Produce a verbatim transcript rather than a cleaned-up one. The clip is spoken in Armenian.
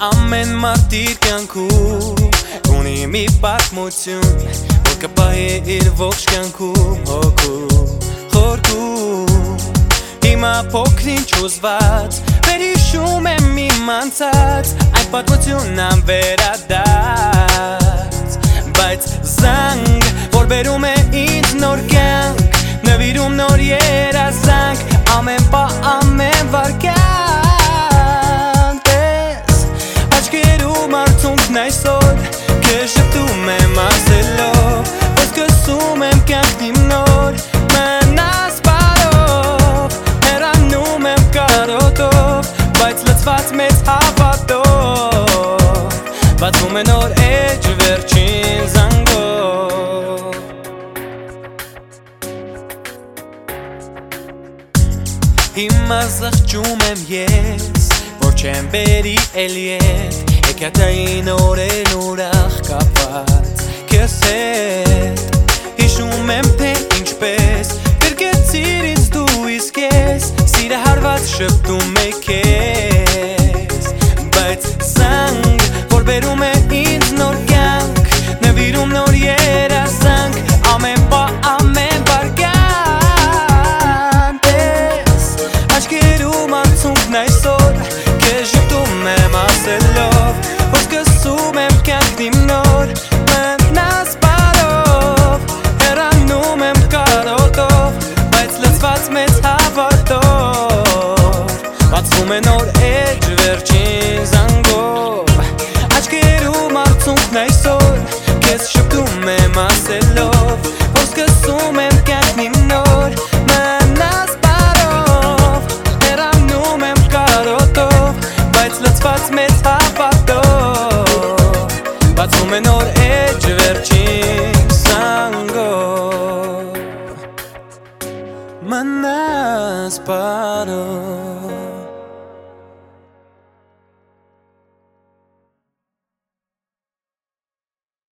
ամեն մարդիր կյանքում ունի մի պատմություն, որ կպահի իր ողջ կյանքում հոգու խորքում։ Հիմա փոքրինչ ուզված վերհիշում եմ իմ անցած, այդ պատմությունն անվերադարձ, բայց զանգ, որ բերում է ինձ նոր կյանք, նվիրում նոր երազանք, ամեն պահ ամեն վայրկյան պես աչքերում արցունքն այսօր քեզ շփում եմ ասելով, որ սկսում եմ կյանքն իմ նոր, մնաս բարով, հեռանում եմ կարոտով, բայց լցված մեծ հավատով, բացվում է նոր էջ վերջին զանգով։ Հիմա զղջում եմ ես, որ չեմ բերի էլ ետ, Էքյաթային օրերն ուրախ կապված քեզ հետ, հիշում եմ թե ինչպես գրկեցիր ինձ դու իսկ ես, սիրը հարված շփտում է քեզ, բայց զանգ, որ բերում է ինձ նոր կյանք, նվիրում նոր երազանք, ամեն պահ ամեն վայրկյան պես աչքերում արցունքն այսօր քեզ շփում եմ ասելով, որ սկսում եմ կյանքն իմ նոր, մնաս բարով, հեռանում եմ կարոտով, բայց լցված մեծ հավատով, բացվում է նոր էջ վերջին զանգով, աչքերում արցունքն այսօր քեզ շփում եմ ասելով, որ սկսում եմ կյանքն իմ նոր, մնաս բարով, հեռանում եմ կարոտով, բայց լցված մեծ հավատով, բացվում է նոր էջ վերջին զանգով, մնաս բարով։